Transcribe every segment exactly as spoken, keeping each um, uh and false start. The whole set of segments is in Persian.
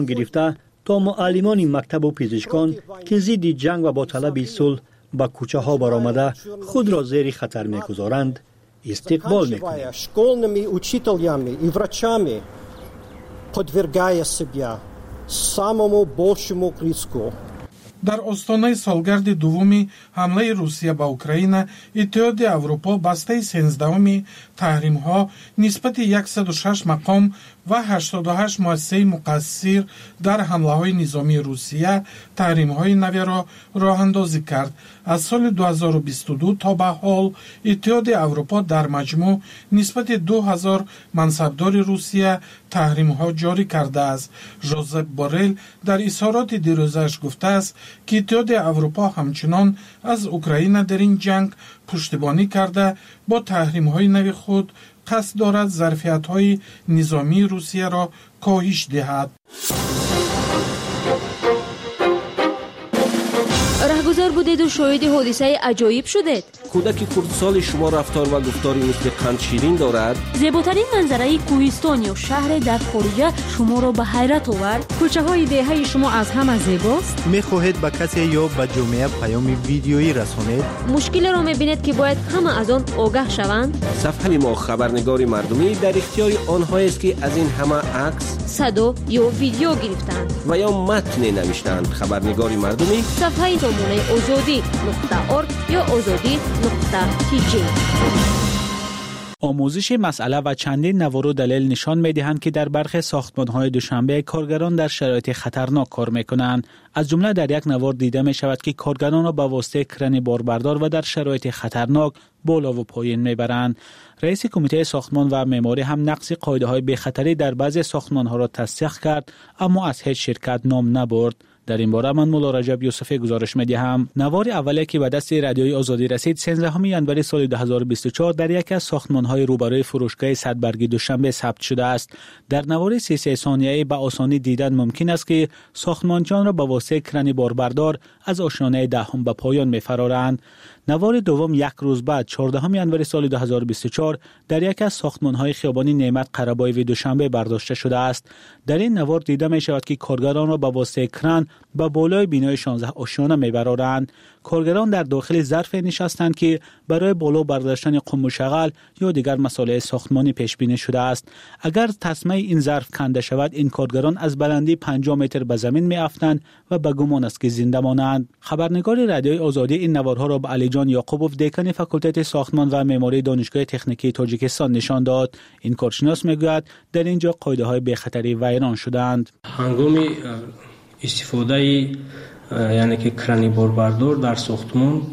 گرفته تا معلمان مکتب و پزشکان که ضد جنگ و با طلب صلح به کوچه ها برآمده خود را زیر خطر میگذارند استقبال میکنیم. Школьными учителями и врачами подвергая себя самому большому риску. در آستانه سالگرد دومی حمله روسیه به اوکراین، اتحادیه اروپا بسته سیزدهمین تحریم‌ها نسبت صد و شش مقام و هشتاد و هشت مؤسسه مقصر در حمله‌های نظامی روسیه تحریم‌های نوی را راه اندازی کرد. از سال دو هزار و بیست و دو تا به حال اتحادیه اروپا در مجموع نسبت دو هزار منصبدار روسیه تحریم‌ها جاری کرده است. ژوزپ بورل در اظهارات دیروزش گفته است که اتحادیه اروپا همچنان از اوکراین در این جنگ پشتیبانی کرده با تحریم‌های نوی خود قصد دارد ظرفیت‌های نظامی روسیه را کاهش دهد. رهگذر بودید و شاهد حادثه عجایب شدید. کودک کردسال شما رفتار و گفتاری مثل قند شیرین دارد. زیباترین منظره کوهستان یا شهر در خارج شما را به حیرت آورد. کوچه های دهه شما از همه زیباست. میخواهید به کسی یا به جامعه پیام ویدیویی رسانید؟ مشکل را میبینید که باید همه از آن آگاه شوند. صفحه ما خبرنگار مردمی در اختیار آنهایی است که از این همه عکس، صدا یا ویدیو گرفتند و یا متن نوشتند. خبرنگار مردمی صفحه سامانه آزادی نقطه ارگ یا آزادی نقطه تی جی. آموزش مسئله و چندین نوار و دلیل نشان می‌دهند که در برخی ساختمان‌های دوشنبه کارگران در شرایط خطرناک کار می‌کنند. از جمله در یک نوار دیده می‌شود که کارگران را به واسطه کرن باربردار و در شرایط خطرناک بالا و پایین می‌برند. رئیس کمیته ساختمان و معماری هم نقض قاعده‌های بی‌خطری در بعضی ساختمان‌ها را تصدیق کرد، اما از هیچ شرکت نام نبرد. در این باره من مولا رجب یوسفی گزارش می‌دهم. نوار اولی که به دست رادیوی آزادی رسید سیزدهم ژانویه سال دو هزار و بیست و چهار در یکی از ساختمان‌های روبروی فروشگاه صدبرگی دوشنبه ثبت شده است. در نوار سی سی ثانیه‌ای به آسانی دیدن ممکن است که ساختمانچیان را به واسطه کرن باربردار از آشیانه دهم به پایان می‌فرارند. نوار دوم یک روز بعد چهاردهم ژانویه سال دو هزار و بیست و چهار در یکی از ساختمان‌های خیابانی نعمت قره‌بایی دوشنبه برداشته شده است. در این نوار دیده می‌شود که کارگران را به واسطه کرن به بالای بینای شانزده آشیانه می‌برند. کارگران در داخل ظرف نشستند که برای بالا برداشتن قم و شغل یا دیگر مسائل ساختمانی پیش بینی شده است. اگر تسمه این ظرف کنده شود این کارگران از بلندی پنجاه متر به زمین می‌افتند و به گمان است که زنده مانند. خبرنگار رادیوی آزادی این نوارها را به علی جان یعقوبوف دکان فاکولته ساختمان و معماری دانشگاه تکنیکی تاجیکستان نشان داد. این کارشناس میگوید در اینجا قاعده‌های بی‌خطری ویران شدند. هنگام استفاده یعنی که کرانی باربردار در ساختمان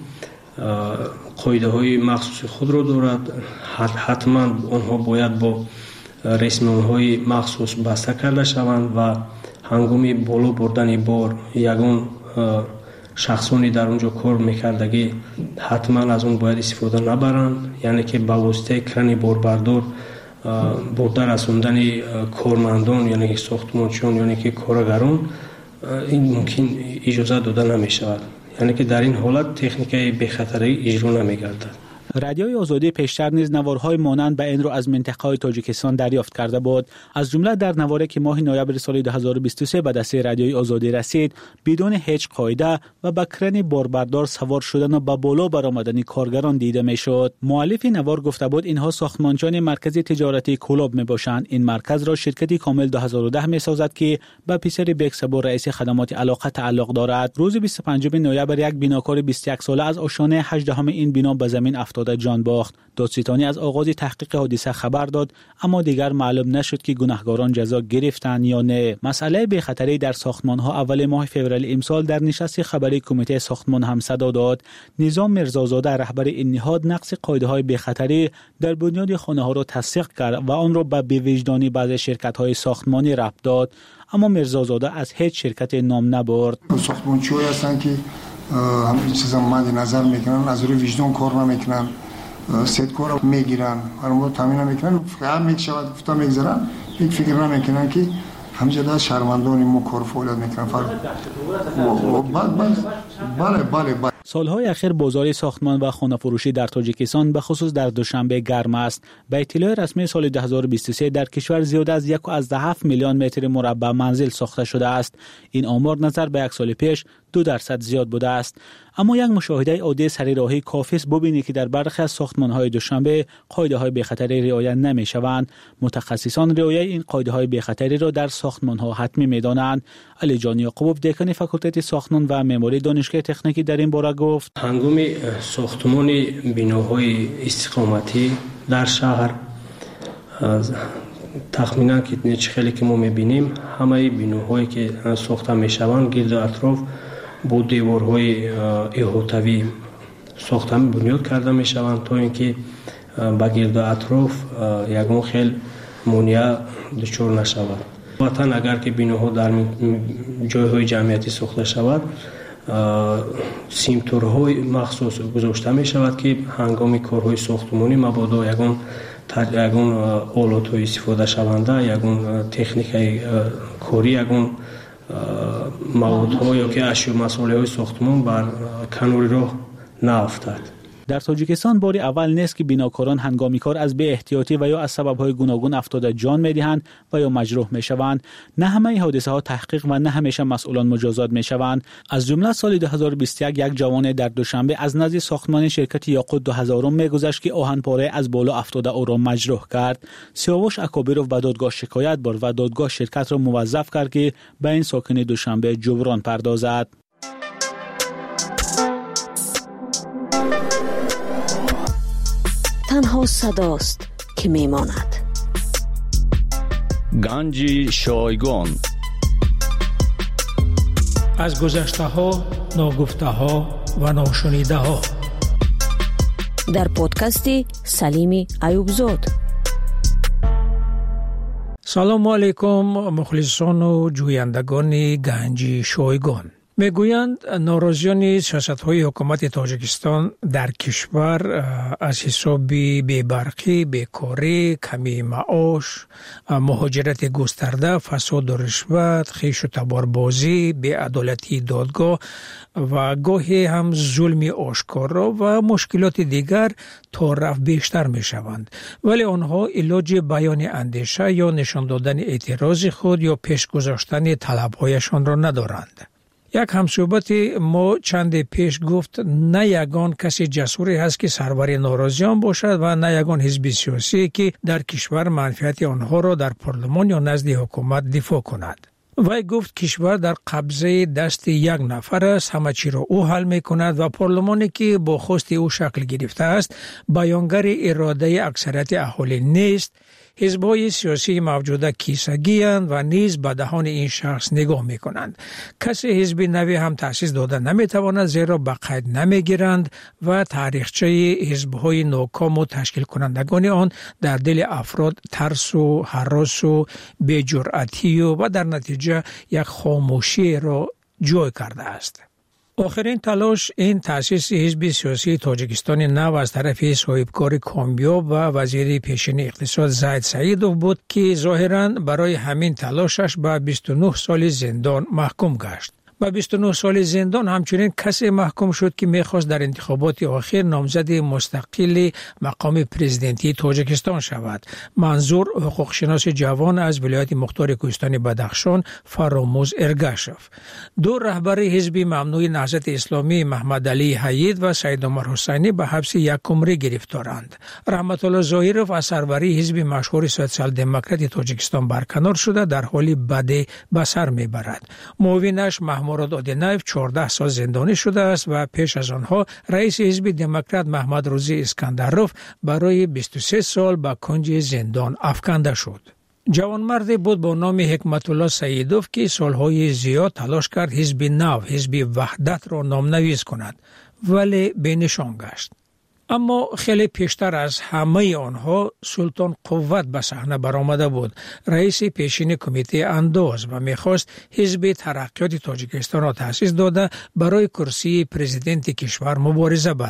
قاعده های مخصوص خود را دارد. حتما آنها باید با رسم های مخصوص بسته کرده شوند و هنگام بالا بردن بار یگان شخصانی در اونجا کار میکردگی حتما از اون باید استفاده نبرند، یعنی که با واسطه کرانی باربردار برده رساندن کارمندان یعنی که ساختمانچیان یعنی که کارگران این ممکن اجازه داده نمی شود، یعنی که در این حالت تکنیک بی‌خطری اجرا نمی گردد. رادیوی آزادی پیشتر نیز نوارهای مانند به این رو از منطقه تاجیکستان دریافت کرده بود. از جمله در نواری که ماه نوامبر سال دو هزار و بیست و سه به دست رادیوی آزادی رسید بدون هیچ قاعده و با کرن باربردار سوار شدن و به بالا برآمدن کارگران دیده میشد. مؤلف نوار گفته بود اینها ساختمانچان مرکز تجارتی کلوب می باشند. این مرکز را شرکتی کامل دو هزار و ده می سازد که به پسر بکسبو رئیس خدمات علاقه تعلق دارد. روز بیست و پنجم نوامبر یک بیناکار بیست و یک ساله از آشیانه هجدهم این بنا به زمین افتاد جان باخت. دادستانی از آغاز تحقیق حادثه خبر داد، اما دیگر معلوم نشد که گناهکاران جزا گرفتند یا نه. مسئله بی‌خطری در ساختمان‌ها اول ماه فوریه امسال در نشست خبری کمیته ساختمان هم صدا داد. نظام میرزازاده رهبر این نهاد نقض قاعده‌های بی‌خطری در بنیاد خانه‌ها را تصدیق کرد و آن را به بی‌وجدانی بعضی شرکت‌های ساختمانی ربط داد، اما میرزازاده از هیچ شرکت نام نبرد. ساختمانچی‌ها هستند که همین چیزا مد نظر میکنن، از روی وجدان کار نمیکنن، صدکو را میگیرن، هر موقع تامین نمیکنن، فقط میشود گفتا میگذارن، یک فکر نمیکنن که همینجا شهروندان ما کار فعالیت میکنن. بله بله بله. سالهای اخیر بازار ساختمان و خانه فروشی در تاجیکستان به خصوص در دوشنبه گرم است. به اطلاع رسمی سال دو هزار و بیست و سه در کشور زیاد از یک و از هفت میلیون متر مربع منزل ساخته شده است. این آمار نظر به یک سال پیش دو درصد زیاد بوده است. اما یک مشاهده عادی سریراهی کافی است ببینید که در برخی از ساختمان‌های دوشنبه قاعده‌های بی‌خطری رعایت نمی‌شوند. متخصصان رعایت این قاعده‌های بی‌خطری را در ساختمان‌ها حتمی می‌دانند. علی جان یعقوبوف دکان فاکولته ساختمان و معماری دانشگاه تکنیکی در این باره گفت: هنگام ساختمان بناهای استقامتی در شهر تخمینا که خیلی که ما می‌بینیم همه بناهایی که ساخته می‌شوند گرد اطراف با دیوارهای احاطوی ساخته بنیاد کرده می‌شوند تا اینکه با گرد اطراف یگان خیلی مانع دچار نشود. وطن اگر که بناها در جایهای جمعیتی ساخته شود سیمتورهای مخصوص گذاشته می‌شود که هنگام کارهای ساختمانی مبادا یگان یگان آلات‌های استفاده شونده یگان تکنیکای کاری یگان موادها یا که اشیا مسائل ساختمان بر کناری راه نیفتد. در تاجیکستان بار اول نیست که بناکاران هنگامی کار از بی احتیاطی و یا از سبب‌های گوناگون افتاده جان می‌دهند و یا مجروح می‌شوند. نه همه حادثه‌ها تحقیق و نه همیشه مسئولان مجازات می‌شوند. از جمله سال دو هزار و بیست و یک یک جوان در دوشنبه از نزد ساختمان شرکت یاقوت دو هزار می‌گذشت که آهن‌پاره از بالا افتاده او را مجروح کرد. سیاوش اکابیروف به دادگاه شکایت برد و دادگاه شرکت را موظف کرد که به این ساکن دوشنبه جبران پردازد. تنها صداست که میماند. گنج شایگان از گذشته ها، ناگفته ها و ناشنیده ها در پادکست سلیم ایوبزاد. سلام علیکم مخلصان و جویندگان گنج شایگان. میگویند ناراضیان سیاست‌های حکومت تاجیکستان در کشور از حساب بی‌برقی، بیکاری، کمی معاش، مهاجرت گسترده، فساد و رشوت، خویش و تباربازی، بی‌عدالتی دادگاه و گاهی هم ظلم آشکارا و مشکلات دیگر تا رفت بیشتر می شوند. ولی آنها علاج بیان اندیشه یا نشان دادن اعتراض خود یا پیش گذاشتن طلب‌هایشان را ندارند. یک همصحبت ما چند پیش گفت نه یگان کسی جسوری هست که سرور ناراضیان باشد و نه یگان حزب سیاسی که در کشور منفعت آنها را در پارلمان یا نزد حکومت دفاع کند. وی گفت کشور در قبضه دست یک نفر است، همه چی را او حل می کند و پارلمانی که با خواست او شکل گرفته است بیانگر اراده اکثریت اهالی نیست. حزب‌های سیاسی موجوده کیسگی اند و نیز به دهان این شخص نگاه می کنند. کسی حزب نوی هم تأسیس داده نمی تواند زیرا به قید نمی گیرند و تاریخچه حزب‌های ناکام و تشکیل کنندگان آن در دل افراد ترس و هراس و بی‌جرأتی و, و در نتیجه یک خاموشی را جای کرده است. آخرین تلاش این تأسیس حزب سیاسی تاجیکستان نو از طرف صاحبکار کامیاب و وزیر پیشین اقتصاد زید سعیدوف بود که ظاهراً برای همین تلاشش به بیست و نه سال زندان محکوم گشت. با بیست و نه سال زندان همچنین کسی محکوم شد که میخواست در انتخابات آخر نامزد مستقل مقام پرزیدنتی تاجیکستان شود. منظور حقوق شناس جوان از ولایت مختار کوهستان بدخشان فراموز ارگاشف. دو رهبر حزب ممنوع نهضت اسلامی محمد علی حید و سید عمر حسینی به حبس یک عمره گرفتارند. رحمت الله ظاهرов از سروری حزب مشهور سوسیال دموکرات تاجیکستان برکنار شده در حالی بد به سر میبرد. معاونش مراد آدینایف چهارده سال زندانی شده است و پیش از آنها رئیس حزب دموکرات محمد روزی اسکندروف برای بیست و سه سال به کنج زندان افکنده شد. جوانمردی بود با نام حکمت الله سعیدوف که سالهای زیاد تلاش کرد حزب نو، حزب وحدت را نامنویس کند ولی بینشان گشت. اما خیلی پیشتر از همه آنها سلطان قوت به صحنه برآمده بود، رئیس پیشین کمیته انداز و میخواست حزب ترقیات تاجیکستان را تأسیس داده برای کرسی پرزیدنت کشور مبارزه برد.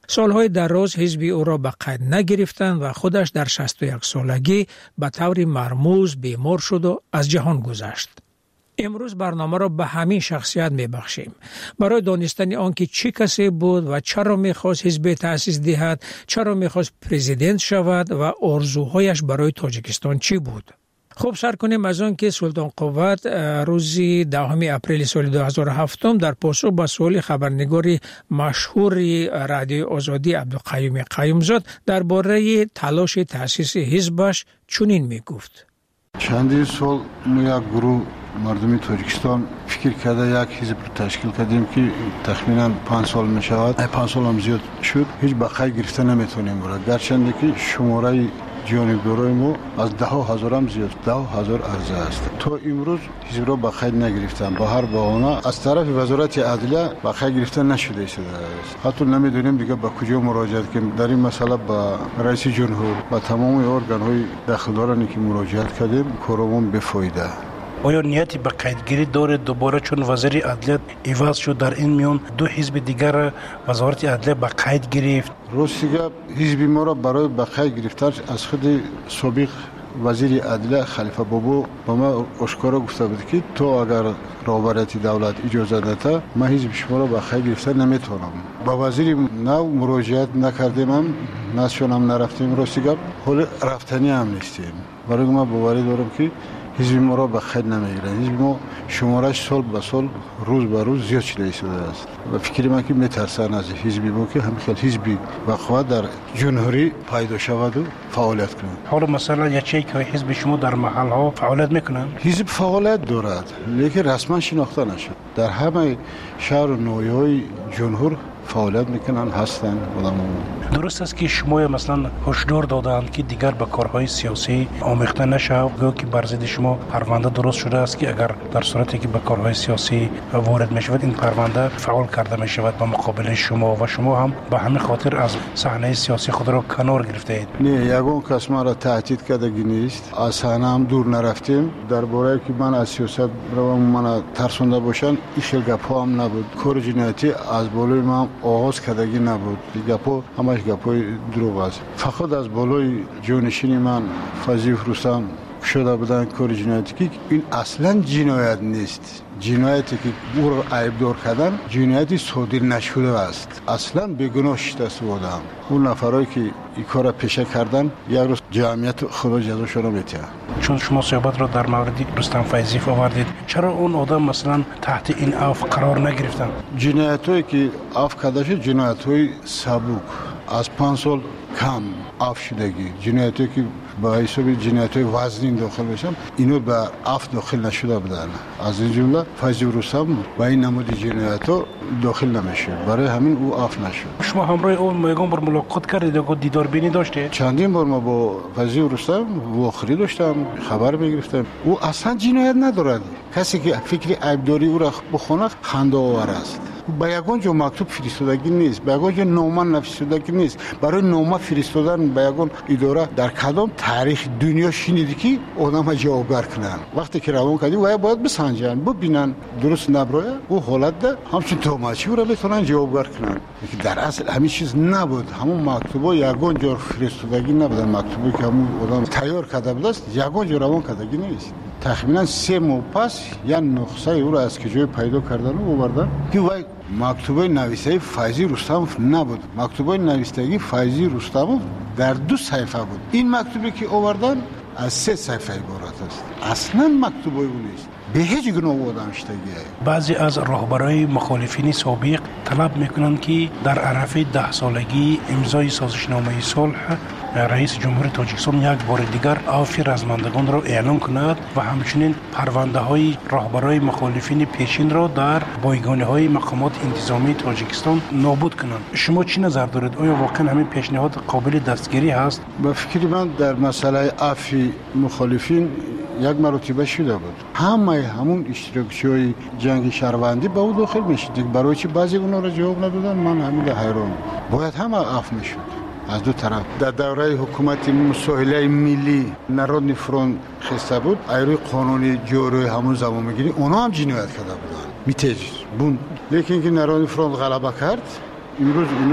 سالهای دراز حزب او را به قید نگرفتند و خودش در شصت و یک سالگی به طور مرموز بیمار شد و از جهان گذشت. امروز برنامه را به همین شخصیت میبخشیم. برای دانستن آنکه چه کسی بود و چرا میخواست حزب تأسیس دهد، چرا میخواست پرزیدنت شود و آرزوهایش برای تاجیکستان چی بود. خوب سر کنیم از آن که سلطان قوت روز دهم اپریل سال دو هزار و هفت در پاسخ به سوال خبرنگار مشهور رادیو آزادی عبدالقیوم قیومزاد درباره تلاش تأسیس حزبش چنین میگفت: چندین سال ما یک گروه مردمی تاجیکستان فکر کرده یک حزب رو تشکیل کردیم که تخمینا پنج سال می شود. پنج سال هم زیاد شد. هیچ بقای گرفته نمیتونیم برای گرچنده که شماره جانبدارای ما از ده هزار هم زیاد، ده هزار عرضه است. تا امروز حزب را بقای نگرفتن. با هر بهانه از طرف وزارت عدلیه بقای گرفته نشده است. حتی نمیدونیم دیگه به کجا مراجعه کنیم. در این مسئله با رئیس جمهور و تمام ارگان های داخلدارانی که مراجعه کردیم کارمون بفایده. آیا نیتی به قیدگیری داره دوباره چون وزیر عدلیه عوض شد در این میان دو حزب دیگر وزارت عدلیه به قید گرفت؟ راستیگه حزب ما را برای به قید گرفتن از خود سابق وزیر عدلیه خلیفه بابو با ما اشکارا گفته بود که تو اگر رهبریت دولت اجازه نده ما حزب شما را به قید گرفتن نمیتونم. با وزیر نو مراجعت نکردیم، هم نشون هم نرفتیم. راستیگه حال رفتنی هم نیستیم. برای ما باوری دارم که حزب ما را به خیر نمیگیرند. حزب ما شمارش سال به سال روز به روز زیاد شده شده است و فکر من که میترسن از حزبی ما که همین خیلی حزبی وقوع در جمهوری پیدا شود و فعالیت کنند. حالا مثلا یکی که حزب شما در محل ها فعالیت میکنند؟ حزب فعالیت دارد لیکن رسما شناخته نشد. در همه شهر و ناحیه‌های جمهور فعالیت میکنن هستن آدم‌ها. درست است که شما مثلا هشدار دادند که دیگر به کارهای سیاسی آمیخته نشه، گویا که بر ضد شما پرونده درست شده است که اگر در صورتی که به کارهای سیاسی وارد میشود این پرونده فعال کرده میشود به مقابل شما و شما هم به همین خاطر از صحنه سیاسی خود را کنار گرفته اید. نه، یگان کس ما را تهدید کرده نیست. از صحنه هم دور نرفتیم. درباره که من از سیاست رو من ترسونده باشن این خیلی گپا هم نبود. کار جنایتی از بالای ما آغاز کردگی نبود. گپا همش گپای دروغ است. فقط از بالای جانشین من فضیل رستم شده بودن کار جنایتی که این اصلا جنایت نیست. جنایتی که او را عیبدار کردن جنایتی صادر نشده است. اصلا بیگناه شده بودم. اون نفرایی که این کار را پیشه کردن یک روز جمعیت خدا جزاشون را میده. چون شما صحبت را در مورد رستم فیضی آوردید، چرا اون آدم مثلا تحت این عفو قرار نگرفتن؟ جنایتایی که عفو کرده شد جنایت‌های سبک از پنج سال کم عفو شدگی، جنایتی که با حساب جنایت‌های وزنی داخل بشن اینو به عفو داخل نشده بودن. از این جمله فیضی رستم با این نمود جنایت‌ها داخل نمیشه، برای همین او عفو نشد. شما همراه اون میگم بر ملاقات کردید و دیدار بینی داشته؟ چندین بار ما با فیضی رستم واخری داشتم، خبر میگرفتم. او اصلا جنایت ندارد. کسی که فکر عیبداری او را بخونه خنده آور است. با یگان جو مکتوب فرستادگی نیست، با یگان جو نامه نفرستادگی نیست. برای نامه فرستادن با یگان اداره در کدام تاریخ دنیا شنیدی که آدم جوابگر کنن؟ وقتی که روان کردی و باید بسنجن، ببینن درست نبره او حالت ده همچون توماچی رو بتونن جوابگر کنن. که در اصل همین چیز نبود. همون مکتوبا یگان جو فرستادگی نبودن. مکتوبی که همون آدم تیار کرده بود است یگان جو روان کردگی نیست. تقریبا سه ماه پس یا نقصه او را از کجای پیدا کردن و آوردن که وای مکتوبه نویسه فیضی رستم نبود. مکتوبه نویسندگی فیضی رستم در دو صفحه بود. این مکتوبی که آوردن از سه صفحه عبارت است. اصلا مکتوبه او نیست. به هیچ گونه آدم شدگی. بعضی از رهبرای مخالفین سابق طلب میکنند که در عرف ده سالگی امضای سازشنامه صلح رئیس جمهور تاجیکستان یک بار دیگر عفو رزمندگان را اعلام کند و همچنین پرونده های رهبرای مخالفین پیشین را در بایگانی های مقامات انتظامی تاجیکستان نابود کنند. شما چی نظر دارید؟ آیا واقعا همین پیشنهاد قابل دستگیری هست؟ به فکر من در مسئله عفو مخالفین یک مرتبه شده بود. همه همون اشتراکچی‌های جنگ شهروندی با او داخل میشد. برای چی بعضی اونا را جواب ندادن؟ من همین حیران. باید همه عفو میشد از دو طرف. در دوره حکومت مساهله ملی نارودنی فرونت خسته بود، ایروی قانونی جوری همون زمان میگیری اونا هم جنایت کرده بودن میتیج بون. لیکن که نارودنی فرونت غلبه کرد امروز اینا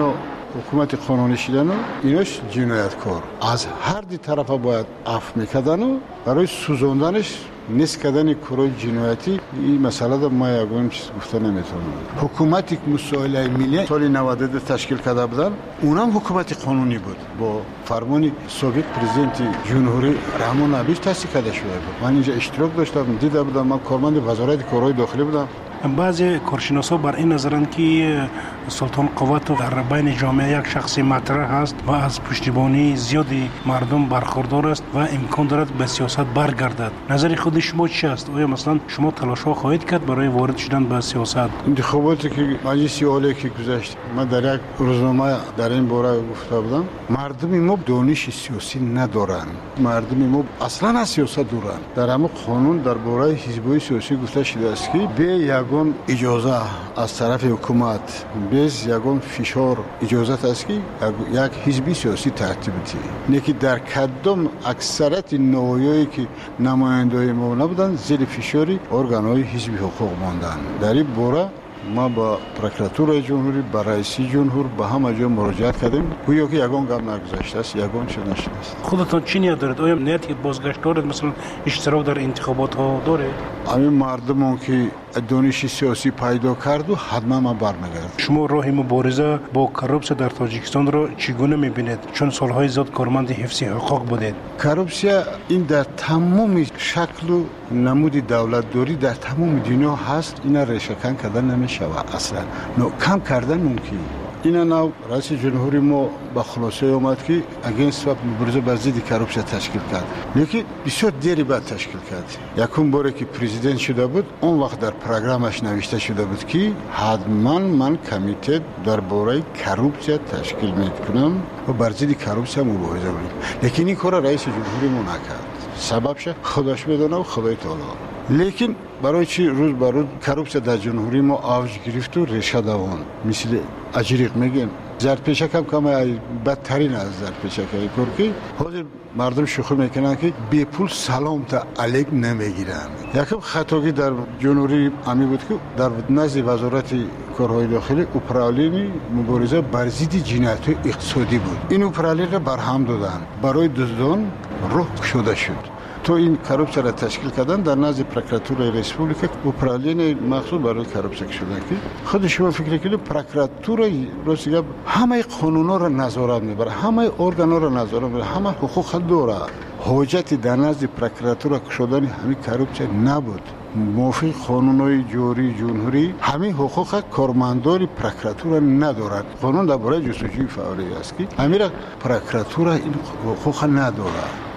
حکومت قانونی شدن و ایناش جنایتکار از هر دی طرف باید عفو میکردن و برای سوزوندنش نیست کردن کارهای جنایتی این مسئله دا ما یکم چیز گفته نمیتونم. حکومتی که مسائل ملی سال نود و دو تشکیل کرده بودن اونم حکومت قانونی بود با فرمان سابق پرزیدنت جمهوری رحمان عبیش تأسیس کرده شده بود. من اینجا اشتراک داشتم دیده بودم من کارمند وزارت کارهای داخلی بودم. بعضی کارشناسا بر این نظرند که سلطان قوت در بین جامعه یک شخصی مطرح است و از پشتیبانی زیادی مردم برخوردار است و امکان دارد به سیاست برگردد. نظر خود شما چی است؟ آیا مثلا شما تلاش‌ها خواهید کرد برای وارد شدن به سیاست؟ انتخاباتی که مجلس عالی که گذشت من در یک روزنامه در این باره گفته بودم مردم ما دانش سیاسی ندارند. مردم ما اصلا از سیاست دورند. در همه قانون در باره حزب‌های سیاسی گفته شده است که به یگان اجازه از طرف حکومت بیز یگان فشار اجازت است که یک حزبی سیاسی ترتیب دهد. نه که در کدام اکثریت نوعیایی که نماینده‌های ما نبودند زیر فشاری ارگان‌های حزبی حقوق ماندند. در این باره ما با پروکراتور جمهوری با رئیس جمهور با همه جا مراجعت کردیم گویا که یگان گام نگذاشته است یگان چه نشده است. خودتان چی نیت دارید؟ آیا نیتی بازگشت دارید مثلا اشتراک در انتخابات ها دارید؟ همین مردمان که دانش سیاسی پیدا کرد و حتما ما برمیگردیم. شما راه مبارزه با کروپسیا در تاجیکستان را چگونه میبینید؟ چون سالهای زیاد کارمند حفظ حقوق بودید. کروپسیا این در تمام شکل و نمود دولتداری در تمام دنیا هست. اینا ریشه‌کن کردن نمیشود اصلا. نو کم کردن ممکن. اینا نو رئیس جمهوری ما با خلاصه اومد که اگینست و مبارزه با ضد کروپسیا تشکیل کرد. لیکن بسیار دیری بعد تشکیل کرد. یکم باره که پرزیدنت شده بود اون وقت در پروگرامش نوشته شده بود که حتما من کمیته درباره کروپسیا تشکیل میکنم و بر ضد کروپسیا مبارزه کنم. لیکن این کار رئیس جمهوری ما نکرد. سببش خودش میدونه و خدای تعالی. لیکن برای چی روز بر روز کروپسیا در جمهوری ما آوج گرفت و ریشه دوان مثل اجریق میگن زرپیشک هم کم بدترین از زرپیشک کار که حاضر مردم شوخی میکنن که بی پول سلام تا علیک نمیگیرن. یکم خطاگی در جمهوری امی بود که در نزد وزارت کارهای داخلی اپرالین مبارزه بر ضد جنایت‌های اقتصادی بود. این اپرالین را برهم دادن برای دزدان روح شده شد. تو این کروپسیا را تشکیل کردن در نزد پروکراتور ریسپوبلیک اپرالین مخصوص برای کروپسیا شده که خود شما فکر کنید پروکراتور روسیه همه قانونا را نظارت میبره همه ارگانا را نظارت میبره همه حقوق داره. حجت در نزد پروکراتور شدن همین کروپسیا نبود. موافق قانونهای جوری جمهوری همین حقوق کارمندان پروکراتور ندارد. قانون درباره جستجوی فوری است که همین پروکراتور این حقوق نداره.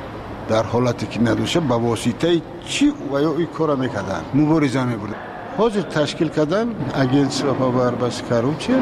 در حالتی که ندوشه با واسطه چی و یا این کار میکردن مبارزه میبرد. حاضر تشکیل کردن اگینست و بربس کروپسیا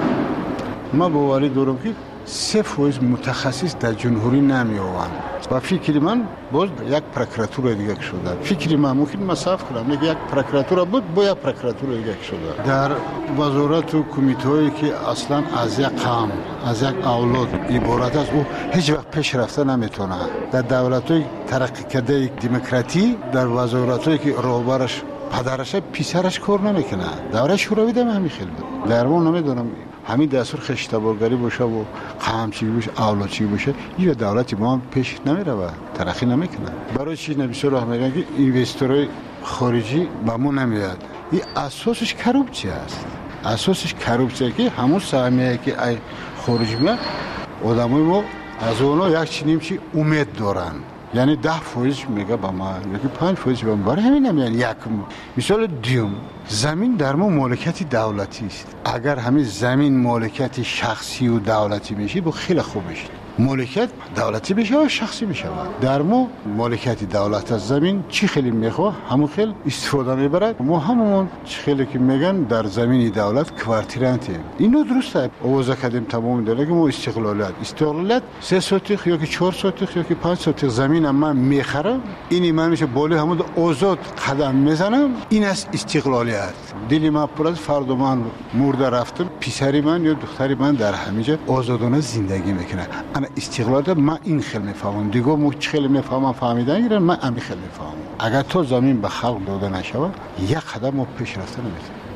ما باوری دارم که سه فویز متخصص در جمهوری نمیآوند و فکر من باز یک پروکراتور دیگه شده. فکر من ممکن مساف کنم یک پروکراتور بود با یک پروکراتور دیگه شده. در وزارت و کمیته‌ای که اصلا از یک قوم از یک اولاد عبارت است او هیچ وقت پیش رفته نمیتونه. در دولت‌های ترقی کرده دموکراتی در وزارت‌هایی که راهبرش پدرش پسرش کار نمیکنه. دوره شوروی هم همین خیلی بود. در ما نمیدونم همین دستور خشتبارگری باشه و قمچی باشه اولادچی باشه این دولتی ما هم پیش نمیره و ترقی نمیکنه. برای چی نمیشه راه میگن که اینوستورهای خارجی به ما نمیاد. این اساسش کروپسیا است. اساسش کروپسیا که همون سهمیه که ای خارجی میاد آدمای ما از اونها یک چنین چی امید دارن. یعنی ده فویز میگه با ما یکی پنج فویز با ما برای همین نمیان یک مثال دیوم زمین در ما مالکیت دولتی است. اگر همین زمین مالکیت شخصی و دولتی میشه با خیلی خوب میشه. مالکیت دولتی بشه و شخصی بشه. در ما مالکیت دولت از زمین چی خیلی میخواه همون خیلی استفاده میبرد. ما همون چی خیلی که میگن در زمین دولت کوارتیرانته. اینو درسته. آوازه کردیم تمام داره که ما استقلالیت استقلالیت سه سوتیخ یا که چهار سوتیخ یا که پنج سوتیخ زمین من میخرم اینی من میشه بالا همون آزاد قدم میزنم این است استقلالیت. دلی من پر از فرد من مرده رفتم پسری من یا دختری من در همینجا آزادانه زندگی میکنه. انا استقلال من این خیلی میفهمم دیگه مو خیلی میفهمم فهمیدن گیرن من امی خیلی میفهمم. اگر تو زمین به خلق داده نشود یک قدم ما پیش رفته نمیتونیم.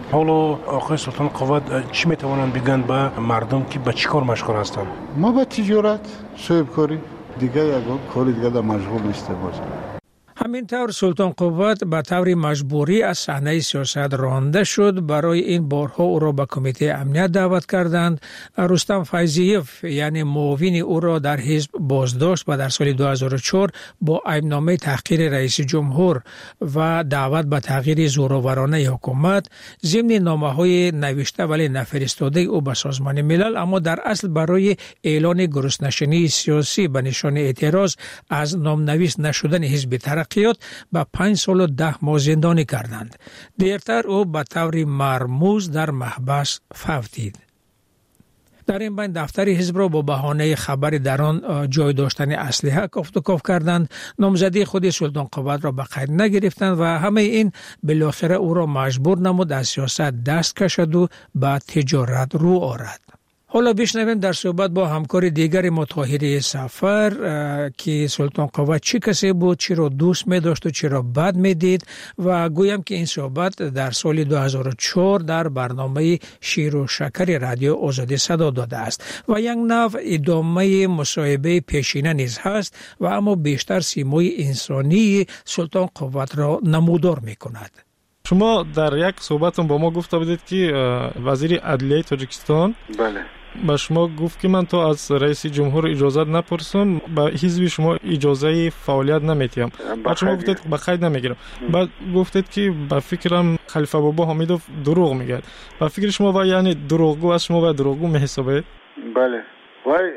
حالا آقای سلطان قوت چی میتوانند بگن به مردم که به چی کار مشغول هستند؟ ما به تجارت، صاحب کاری، دیگه یگان کاری دیگه در مشغول نیست باز. همینطور سلطان قوت به طور مجبوری از صحنه سیاست رانده شد. برای این بارها او را به کمیته امنیت دعوت کردند. رستم فیضیف یعنی معاون او را در حزب بازداشت و در سال دو هزار و چهار با عیبنامه تحقیر رئیس جمهور و دعوت به تغییر زورآورانه حکومت ضمن نامه‌های نوشته ولی نفرستاده او به سازمان ملل، اما در اصل برای اعلان گرسنه‌شینی سیاسی به نشان اعتراض از نامنویس نشدن حزب ترقیات با پنج سال و ده ماه زندانی کردند. دیرتر او به طور مرموز در محبس فوتید. در این بین دفتر حزب را با بهانه خبر در آن جای داشتن اسلحه کافت و کاف کردند. نامزدی خود سلطان قوت را به قید نگرفتند و همه این بالاخره او را مجبور نمود از سیاست دست کشد و به تجارت رو آورد. حالا بشنویم در صحبت با همکار دیگر ما طاهری سفر که سلطان قوت چی کسی بود، چی را دوست می داشت و چی را بد می دید و گویم که این صحبت در سال دو هزار و چهار در برنامه شیر و شکر رادیو آزادی صدا داده است و یک نوع ادامه مصاحبه پیشینه نیز هست و اما بیشتر سیمای انسانی سلطان قوت را نمودار می کند. شما در یک صحبتون با ما گفته بودید که وزیر عدلیه تاجیکستان بله با شما گفت که من تو از رئیس جمهور اجازه نپرسم، با حزب شما اجازه فعالیت نمیتیم. بعد شما گفتید به قید نمیگیرم. بعد گفتید که با فکرم خلیفه بابا حمیدوف دروغ میگه. با فکر شما و یعنی دروغگو از شما و دروغگو میحسابید؟ بله. وای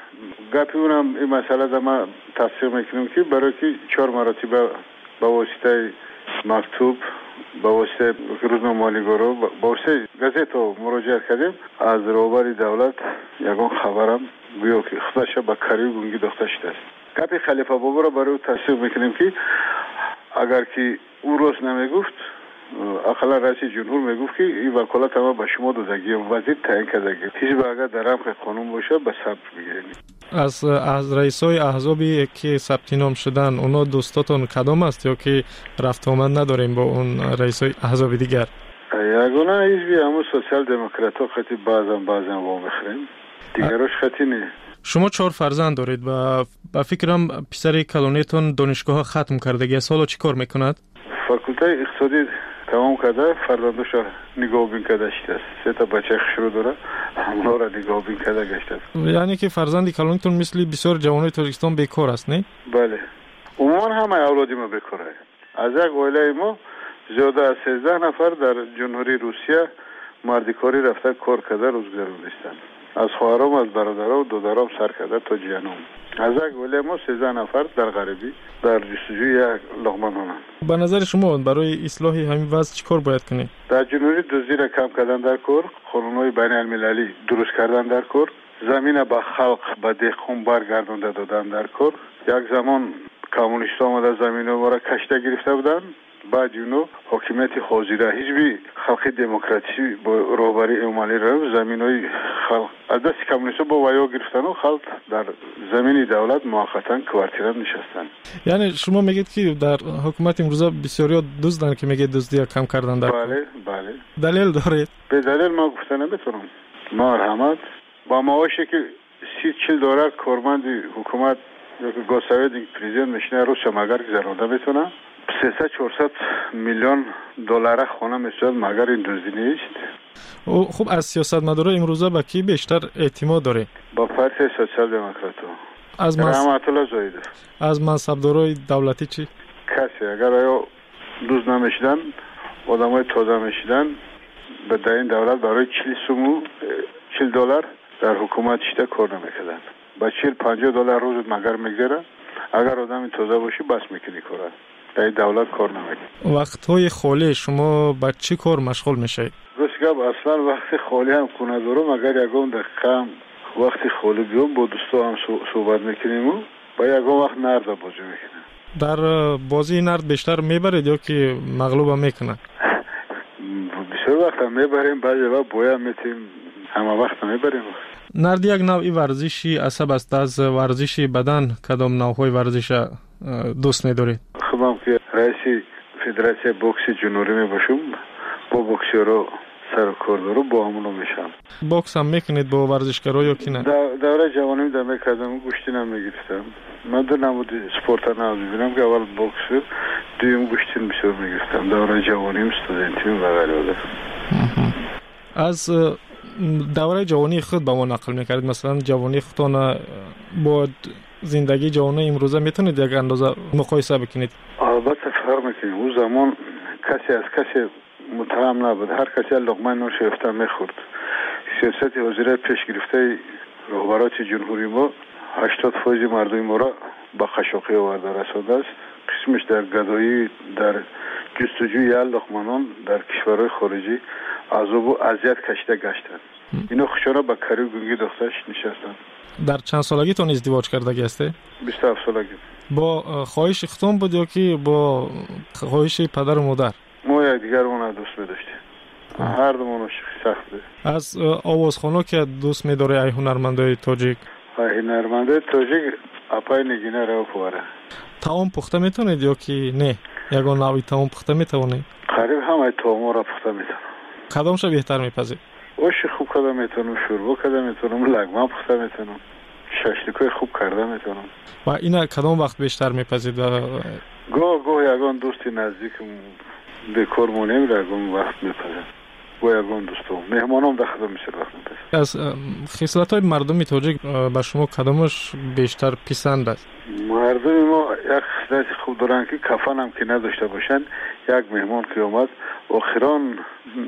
گپی اونم این مسئله در ما تصدیق میکنم که برای که چهار مراتب با واسطه مکتوب با واسطه روزنامه‌نگارا با واسطه گازت مراجعه کردیم از روبر دولت یگان خبرم گویا که خودش به کاری گونگی داشته شده است. گپ خلیفه بابا را برای تصدیق میکنیم که اگر که او روز نمیگفت اقلا رئیس جمهور میگفت که این وکالت ما به شما دادگی وزیر تعیین کردگی حزب اگر در رمق قانون باشه به ثبت میگیریم. از از رئیسای احزابی که ثبت نام شدن اونا دوستاتون کدام است یا که رفت آمد نداریم با اون رئیسای احزاب دیگر؟ یگانه حزبی همون سوسیال دموکرات ها خطی بعضا بعضا وام بخریم دیگرش خطی نه. شما چهار فرزند دارید و با فکرم پسر کلونیتون دانشگاه ختم کردگی سالا چی کار میکند؟ فاکولته اقتصادی تمام کرده، فرزندش نگاه بین کرده شده. سه تا بچه شروع داره، همونا را نگاه بین کرده گشته. یعنی که فرزندی کلونتون مثل بسیار جوانای تاجیکستان بیکار است، نه؟ بله. عموما همه اولادی ما بیکاره. از یک عائله ما زیاده از سیزده نفر در جمهوری روسیه مردکاری رفته کار کرده روزگار گذاشتن. از خواهرام، از برادرام و دادرام سر کرده تا جیانم. از یک عائله ما سیزده نفر در غربی در جستجوی یک لقمه نان. به نظر شما برای اصلاح همین وضع چیکار باید کنیم؟ در جمهوری دزدی را کم کردن در کار، قانون‌های بین المللی درست کردن در کار، زمین به خلق به دهقان برگردانده دادن در کار. یک زمان کمونیست آمده زمین ما را کشته گرفته بودن، بعد اونو حکومت حاضره حزب خلق دموکراسی با رهبری امالی را زمینای خلق از دست کمونیست با ویا گرفتن و خلق در زمین دولت موقتا کوارتیرا نشستن. یعنی شما میگید که در حکومت امروزه بسیاری دزدن که میگه دزدی کم کردن در بله بله دلیل دارید؟ به دلیل ما گفتن نمیتونم. مرحمت با معاشی که سی چل دلار کارمند حکومت یا که گوساوی دیگه پرزیدنت میشنه روز مگر گذرانده میتونه سیصد چهارصد میلیون دلار خونه میشد مگر این دزدی نیست. خب از سیاستمدارا امروزه با کی بیشتر اعتماد داره؟ با پارتی سوسیال دموکرات. از رحمت الله زاید. از منصبدارای دولتی چی؟ کسی اگر آیا دوز نمیشدن آدمای تازه میشدن به در این دولت برای چهل سومو چهل دلار در حکومت شده کار نمیکردن. با چهل پنجاه دلار روز مگر میگذره اگر آدم تازه باشی بس میکنی کاره. در دولت کار نمیکنی. وقتهای خالی شما با چی کار مشغول میشید؟ راست اصلا وقت خالی هم خونه دارم اگر یکم دقیقه وقتی خالی بیام با دوستا هم صحبت میکنیم و با یکم وقت نرد بازی میکنیم. در بازی نرد بیشتر میبرید یا که مغلوب هم میکنه؟ بسیار وقت هم میبریم بعضی وقت باید میتیم همه وقت هم میبریم. نرد یک نوعی ورزشی عصب است. از ورزشی بدن کدام نوعهای ورزش دوست ندارید؟ خب هم که رئیس فدراسیون بوکس جنوبی می باشم با بوکسورا سر و کار دارم، با همونو میشم. بوکس هم میکنید با ورزشکارا یا کی نه؟ دوره جوانی در میکردم، گوشتی نمیگرفتم. من در نمود سپورت ناز ببینم که اول بوکس، دویم گوشتی بسیار میگرفتم. دوره جوانیم، استودنتیم و غیره. از دوره جوانی خود با ما نقل میکردید، مثلا جوانی خودتان با زندگی جوانی امروزه میتونید یک اندازه مقایسه بکنید؟ البته فرق میکنه. اون زمان کسی از کسی متهم نبود، هر کسی لقمه نون شیفته میخورد. سیاست وزیر پیش گرفته رهبرات جمهوری ما هشتاد فیصد مردم ما را به خشوقی آورده رسانده است. قسمش در گدایی، در جستجوی لقمه نان در کشورهای خارجی عذاب و اذیت کشیده گشتند. اینا خوشا به کاری و گنگی دخترش نشستند. در چند سالگیتون ازدواج کردگی هسته؟ بیست و هفت سالگی. با خواهش ختم بود یا که با خواهش پدر و مادر؟ ما یک دیگر اون دوست می‌داشتیم. هر دومون سخت بود. از آوازخوان‌ها که دوست می‌داره ای هنرمندای تاجیک؟ ای هنرمندای تاجیک اپای نگینه رو پواره. تاون پخته میتونید یا که نه؟ یگان نوعی تاون پخته میتونید؟ قریب همه تاون را پخته میتونم. کدامش بهتر میپذید؟ اوش خوب کده میتونم، شوربا کده میتونم، لگمه پخته میتونم، ششلیکای خوب کرده میتونم. و اینا کدام وقت بیشتر میپذید؟ و گاه گاه یگان دوستی نزدیکم دکور مونیم را یگان وقت میپذید. گاه یگان دوستم مهمانم در خدام میشه وقت میپذید. از خصلت‌های مردم تاجیک به شما کدامش بیشتر پسند است؟ مردم ما یک خصلت خوب دارن که کفن هم که نداشته باشن. یک مهمان که اومد آخران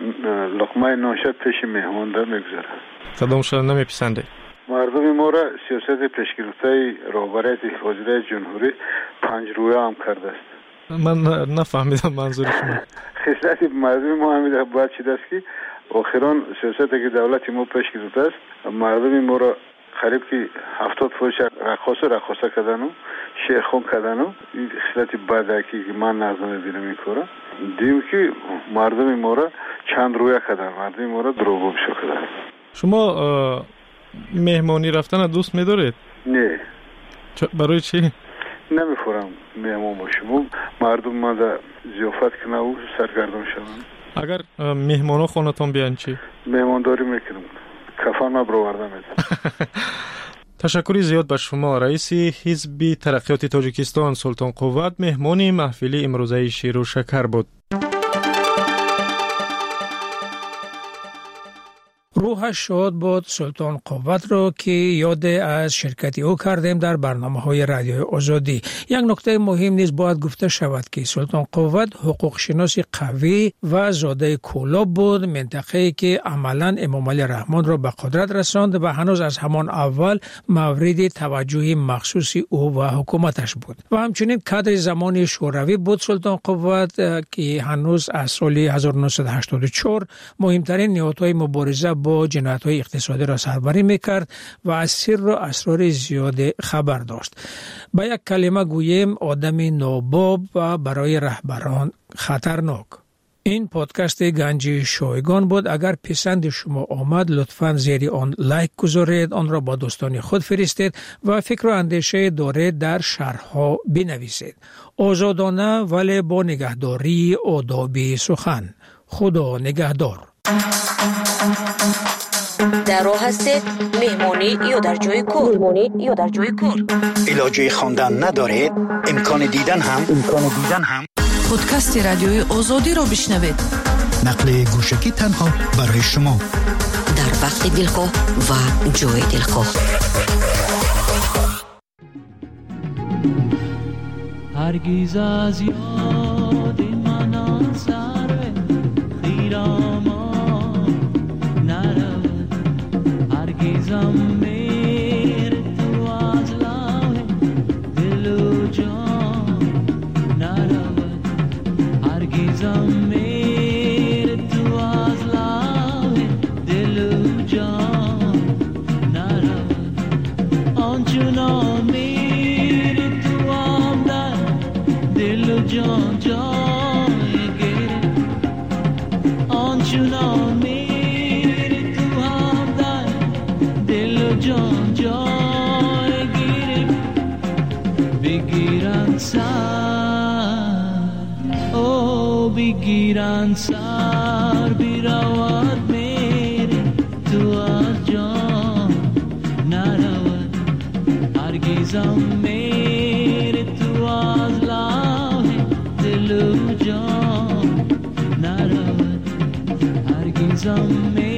لقمه نانشب پیش مهمان در میگذاره. کدامش نمیپسنده؟ مردم ما را سیاست پیشگرفته رهبرات وزیر جمهوری پنج رویه هم کرده است. من نفهمیدم منظور شما. خصلت مردم ما همیشه باید چیده است که آخران سیاست که دولت ما پیش گرفته است، مردم ما را قریب که هفتاد فیصد رقاصه رقاصه کردن و شیخون کردن و این خصلت بدکی که من نظر میبینم این کارا. دیم که مردم ما را چند رویه کردن، مردم ما را دروغ بشو کردن. شما مهمانی رفتن دوست می‌دارید؟ نه. برای چی؟ نمی‌فورم مهمان باشم. مردم ما در ضیافت کنه و سرگردان شوند. اگر مهمانا خونتون بیان چی؟ مهمانداری میکنم. کفن ما برآورده میدم. تشکری زیاد به شما. رئیس حزب ترقیات تاجیکستان سلطان قوت مهمان محفل امروزه شیر و شکر بود. روحش شاد بود سلطان قوت رو که یاد از شرکت او کردیم در برنامه های رادیوی آزادی. یک نکته مهم نیز باید گفته شود که سلطان قوت حقوق شناس قوی و زاده کولاب بود، منطقه‌ای که عملاً امام علی رحمان را به قدرت رساند و هنوز از همان اول مورد توجه مخصوص او و حکومتش بود. و همچنین کادر زمانی شوروی بود سلطان قوت که هنوز از سال هزار و نهصد و هشتاد و چهار مهمترین نهادهای مبارزه با جنایت‌های اقتصادی را سربری می‌کرد و از سر و اسرار زیاد خبر داشت. با یک کلمه گوییم آدم ناباب و برای رهبران خطرناک. این پادکست گنجی شایگان بود. اگر پسند شما آمد لطفاً زیر آن لایک گذارید، آن را با دوستان خود فرستید و فکر و اندیشه دارید در شرح‌ها بنویسید. آزادانه ولی با نگهداری آداب سخن. خدا نگهدار. در راه هستید مهمانی یا در جای کار؟ مهمانی یا در جای کار؟ علاجه خواندن ندارید؟ امکان دیدن هم؟ امکان دیدن هم؟ پادکست رادیوی آزادی را بشنوید. نقل گوشکی تنها برای شما در وقت دلخواه و جای دلخواه. هرگز از یاد من سر خیرامان نرود، هرگزم میر تو از لاه دل و جان نرود، هرگزم میر تو از لاه دل و جان نرود، آنچنان میر تو هم در دل و جان جای گیر، آنچنان میر تو هم در دل و جان جای گیر، بگیرن سر او بگیرن سر هرگزم